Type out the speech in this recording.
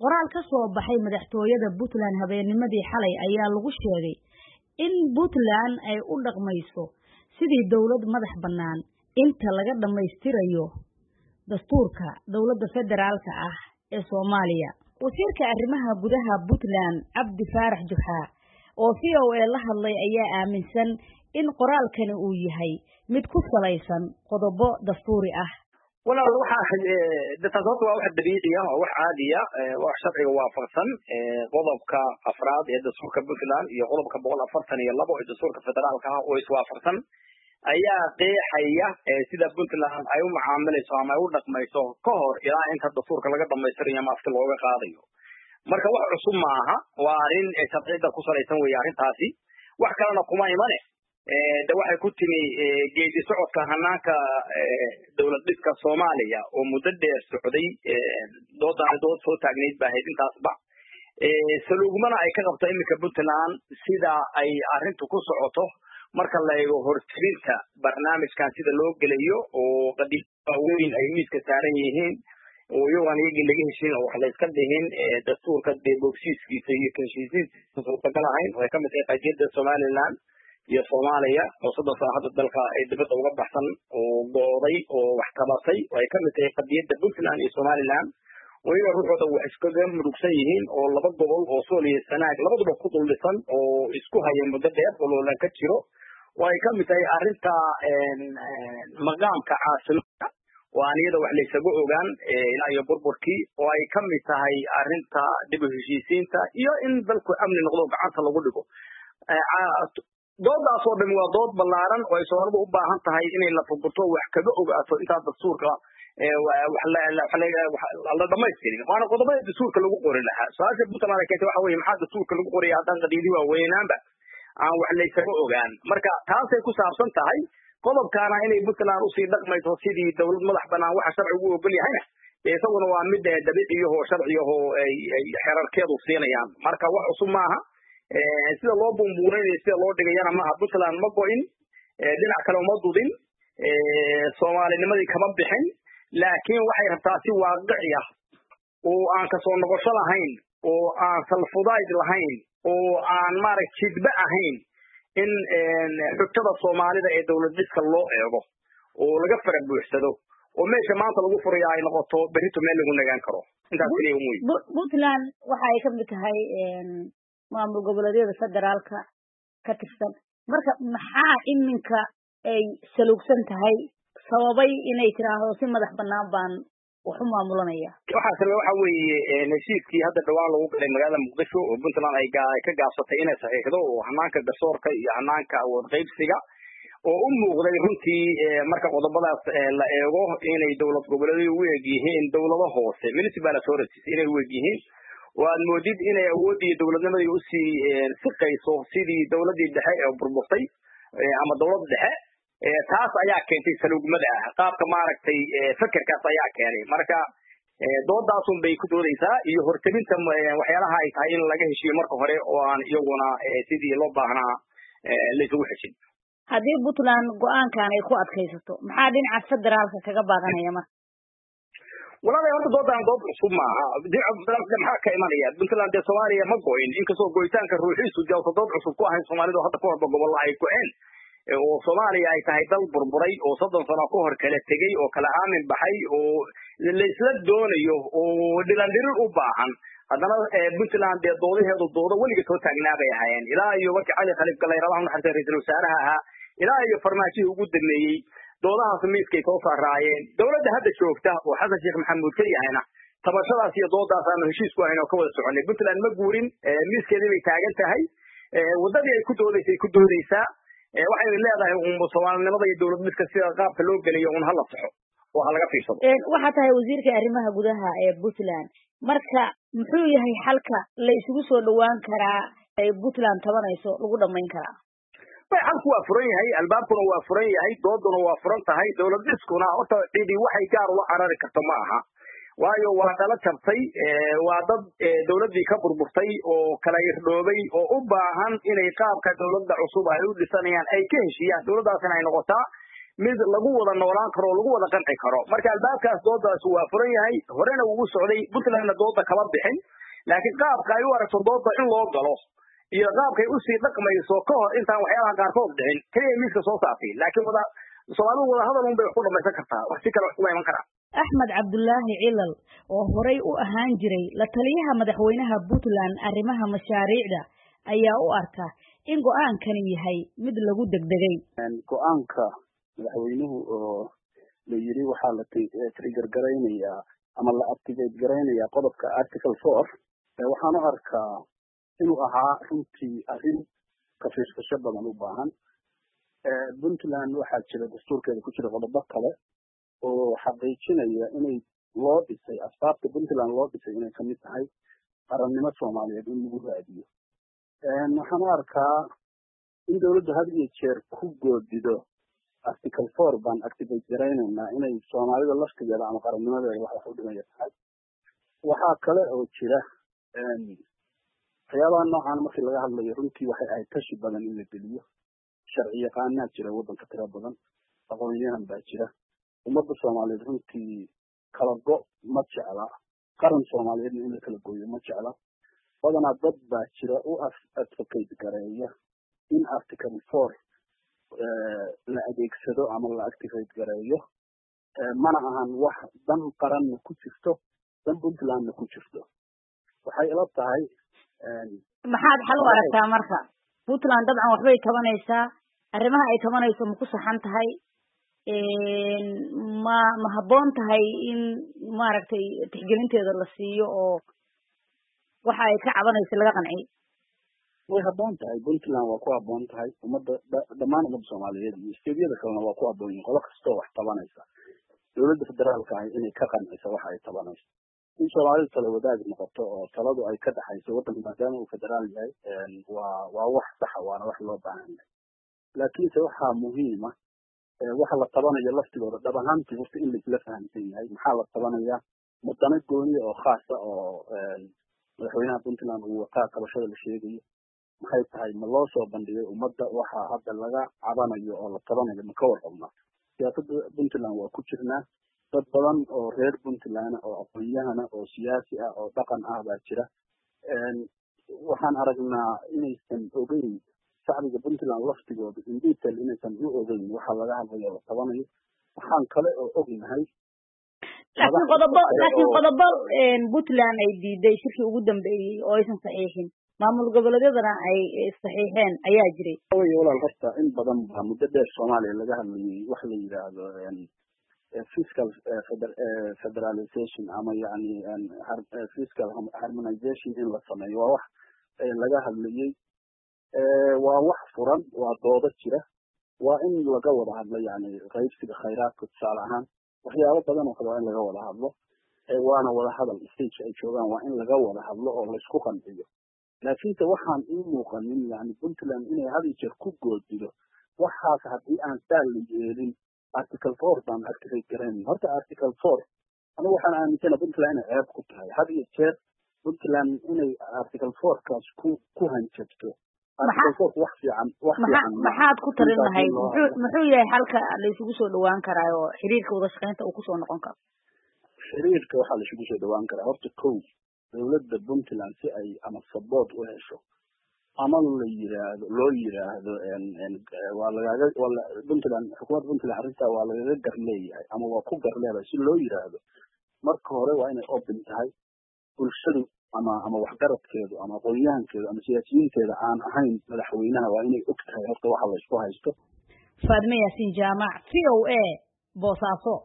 qoraal ka soo baxay madaxtooyada Puntland habeennimadii xalay ayaa lagu sheegay in Puntland ay u dhaqmayso sidii dawlad madax bannaan inta laga dhameystirayo dastuurka dawladda federaalka ah ee Soomaaliya. Wasiirka arrimaha gudaha Puntland Cabdi Faarax Juxa oo VOA la hadlay ayaa aaminsan in qoraalkani uu yahay mid ku salaysan qodobo dastuuri ah. ولا waxa dadka waa wax dabiici ah oo wax caadi ah wax sharciga waafaqsan qodobka afraad ee dastuurka Puntland iyo qodobka 142 ee dastuurka federaalka ah oo iswaafaqsan ayaa qeexaya sida Puntland ay u macaamilayso ama u dhaqmayso ka hor ilaa inta dastuurka laga dhameystirayo ama afka looga qaadayo. Marka wax cusub ma aha, waa arin sharciga ku salaysan weey arintaasi. Wax kalena kuma imane waxay ku timi geedi socodka hanaanka dawlad dhiska Soomaaliya oo muddo dheer socday dood soo taagneyd baahayd intaasba salugmana ay ka qabto iminka Puntland sida ay arintu ku socoto marka la eego hortirinta barnaamijkan sida loo gelayo oo qadiimada weyn ay miiska saaran yihiin oo iyagoon iyagii laga heshin oo wax la iska dhihin dastuurka deboksiiskiisa iyo heshiisiintiisa suurtagal ahayn oo ay ka mid tahay qadiyadda Somaliland iyo Soomaaliya oo saddex saaxad dalka ay dibadda uga baxsan oo gooday oo wax tabatay oo ay ka mid tahay qadiyadda Puntland iyo Somaliland oo iyaga ruuxooda wax iskaga murugsan yihiin oo laba gobol oo Soomaaliya sanaag labaduba ku duldhisan oo isku hayeen muddo dheer oo loolan ka jiro oo ay ka mid tahay arinta maqaamka caasimada oo aaniyada wax la isaga ogaan ilaa iyo burburkii oo ay ka mid tahay arinta dib u heshiisiinta iyo in dalku amni noqdo gacanta lagu dhigo doodaas oo dhan waa dood ballaaran oo ay Soomaalidu u baahan tahay inay la furto wax kaga ogaato inta dastuurka wax la dhamaystirin waana qodobada dastuurka lagu qorin lahaa su'aasha Puntland ka waxa weeye maxaa dastuurka lagu qoray haddaan qadiidii waa weynaanba aan wax la isaga ogaan marka taasay ku saabsan tahay qodobkaana inay Puntland u sii dhaqmayso sidii dawlad madax bannaan waxa sharcigu u ogol yahayna isaguna waa mid dabiici ah oo sharci ah oo ay xeerarkeedu siinayaan marka wax cusub maaha sida loo bumbuureeyay sida loo dhigayana ma Puntland ma go'in dhinac kale uma dudin Soomaalinimadii kama bixin laakiin waxay rabtaa si waaqici ah oo aan ka soo noqosho lahayn oo aan salfudayd lahayn oo aan jidba ahayn in xogtada Soomaalida ee dawlad dhiska loo eego oo laga fara buuxsado oo meesha maanta lagu furayo ay noqoto berito meel lagu nagaan karo intaas kaliya muhiim Puntland waxa ay ka mid tahay maamul goboleedyada federaalka ka tirsan marka maxaa iminka ay salugsan tahay sababay inay tiraahdo si madax bannaan baan wax u maamulanaya waxa weeye heshiiskii hadda dhawaan lagu galay magaalada Muqdisho oo Puntland ay ka gaabsatay inay saxiixdo oo hanaanka garsoorka iyo hanaanka awood qaybsiga oo u muuqday runtii marka qodobadaas la eego inay dawlad goboleedyadu u eegyihiin dawlado hoose municipal authorities inay u eegyihiin waan moodid inay awoodii dawladnimadii u sii siqayso sidii dawladii dhexe ee burburtay ama dawlad dhexe taas ayaa keentay salugmada qaabka fakarkaas ayaa keenay marka doodaas un bay ku doodaysaa iyo hortabinta waxyaalaha ay tahay in laga heshiyo marka hore oo aan iyaguna sidii loo baahnaa la isugu heshin haddii Puntland go'aankan ay ku adkaysato maxaa dhinaca federaalka kaga baadanaya marka walaalahay horta doodaan dood cusub maaha maxaa ka imanaya Puntland ee Soomaaliya ma go'in inkastoo go'itaanka ruuxiisu jalsa dood cusub ku ahayn Soomaalidu hadda ku horba gobol ay go'een oo Soomaaliya ay tahay dal burburay oo 30 sano ka hor kala tegay oo kala aamin baxay oo la isla doonayo oo dhilandhirin u baahan haddana Puntland ee doodaheedu doodo weliga soo taagnaabay ahaayeen ilaa iyo markii Cali Khaliif Galay rabaha naxariista ra'iisul wasaaraha ahaa ilaa iyo farmaajihii ugu dambeeyay doodahaas miiskay soo saarayeen dawladda hadda joogta oo Xasan Sheekh Maxamuud ka yahayna tabashadaas iyo doodaas aan heshiis ku ahayn oo ka wada soconay Puntland ma guurin miiskeedii bay taagan tahay wadadii ay ku doodaysaa waxay leedahay Soomaalinimada iyo dawlad midka sida qaabka loo geliyo hal saxo oo laga fiirsado waxa tahay wasiirka arrimaha gudaha ee Puntland marka muxuu yahay xalka la isugu soo dhawaan karaa ay Puntland tabanayso lagu dhameyn karaa halku waa furan yahay albaabkuna waa furan yahay dooduna waa furan tahay dawlad dhiskuna horta cidii waxay gaar u carari karto ma aha waayo waa dala jabtay waa dad dawladii ka burburtay oo kala irdhoobay oo u baahan inay qaabka dawladda cusub ay u dhisanayaan ay ka heshiyaan dawladdaasina ay noqotaa mid lagu wada noolaan karo oo lagu wada qanci karo marka albaabkaas doodaas waa furan yahay horena ugu socday Puntlandna dooda kala bixin laakiin qaabka ay u aragto dooda in loo galo iyo qaabkay u sii dhaqmayso ka hor intaan waxyaalaha qaarkood dhicin kaliya miiska soo saartay laakiin Soomaalidu wada hadal un bay ku dhamaysan kartaa wax si kale wax kuma iman karaan Axmed Cabdullaahi Cilal oo horey u ahaan jiray la taliyaha madaxweynaha Puntland arrimaha mashaariicda ayaa u arka in go'aankani yahay mid lagu degdegay go'aanka madaxweynuhu oo la yiri waxa la trigger gareynaya ama la activate gareynaya qodobka article 4 waxaan u arkaa inuu ahaa runtii arrin ka fiirsasho badan u baahan Puntland waxaa jira dastuurkeeda ku jira qodobo kale oo xaqiijinaya inay loo dhisay asbaabta Puntland loo dhisay inay kamid tahay qarannimo Soomaaliyeed in lagu raadiyo waxaan u arkaa in dawladdu had iyo jeer ku goodido article 4 baan activate gareynaynaa inay Soomaalida laftigeeda ama qarannimadeeda wax u dhimaya tahay waxaa kale oo jira waxyaabaha noocan markii laga hadlayo runtii waxay ahayd tashi badan in la geliyo sharci yaqaanaa jira waddanka tiro badan aqoonyahan baa jira ummadda Soomaaliyeed runtii kala go ma jecla qaran Soomaaliyeed in la kala gooyo ma jecla badanaa dad baa jira u advocate gareeya in article 4 la adeegsado ama la activate gareeyo mana ahan wax dan qaranna ku jirto dan Puntlandna ku jirto waxay ila tahay maxaad xal u aragtaa marka Puntland dabcan waxbay tabanaysaa arrimaha ay tabanayso ma ku saxan tahay ma habboon tahay in maaragtay tixgelinteeda la siiyo oo waxa ay ka cabanayso laga qanciyo way habboon tahay Puntland waa ku habboon tahay dhammaan ummadda Soomaaliyeed iyo isteediyada kalena waa ku habboon yihiin qodob kastoo wax tabanaysa dawladda federaalka ah inay ka qanciso waxa ay tabanayso in Soomaalidu tala wadaag noqoto oo taladu ay ka dhaxayso waddanka maadaama uu federaal yahay waa wax sax waana wax loo baahan yahay laakiinse waxaa muhiim ah waxa la tabanayo laftigooda dhab ahaantii horta in la fahamsan yahay maxaa la tabanayaa mudane gooni oo khaas ah oo madaxweynaha Puntland uu wataa qabashada la sheegayo maxay tahay ma loo soo bandhigay ummadda waxa hadda laga cabanayo oo la tabanayo ma ka warqabnaa siyaasadda Puntland waa ku jirnaa dad badan oo reer Puntland oo aqoonyahana oo siyaasi ah oo dhaqan ah baa jira waxaan aragnaa inaysan ogeyn shacbiga Puntland laftigooda in detail inaysan u ogeyn waxa laga hadlayo la tabanayo waxaan kale oo ognahay laakiin qodobo Puntland ay diiday shirkii ugu dambeeyay oo aysan saxiixin maamul goboleedyadana ay saxiixeen ayaa jiray walaal horta in badan baa muddo dheer Soomaaliya laga hadlayay wax la yiraahdo fiscal federalization ama yani fiscal harmonization in la sameeyo waa wax laga hadlayay waa wax furan waa doodo jira waa in laga wada hadlo yani qaybsiga khayraadka tusaale ahaan waxyaabo badan oo kale waa in laga wada hadlo waana wada hadal stage ay joogaan waa in laga wada hadlo oo la isku qanciyo laakiinse waxaan u muuqanin yani Puntland inay had iyo jeer ku goodido waxaas haddii aan saa la yeelin article 4 baan activate gareynay horta article 4 anigu waxaan aaminsanahay Puntland inay ceeb ku tahay had iyo jeer Puntland inay article 4 kaas ku hanjabto maxaad ku tarin lahayd muxuu yahay halka la isugu soo dhawaan karaa oo xiriirka wada shaqeynta uu ku soo noqon karo xiriirka waxa la isugu soo dhawaan karaa horta kow dawladda Puntland si ay ama support u hesho ama loo yiraahdo waa lagaga Puntland xukuumadda Puntland arrinta waa lagaga garleeyahay ama waa ku garleeyahay si loo yiraahdo marka hore waa inay open tahay bulshadu ama waxgaradkeedu ama aqoonyahankeedu ama siyaasiyiinteeda aan ahayn madaxweynaha waa inay og tahay horta waxa la isku haysto Faadme Yaasin Jaamac VOA Boosaaso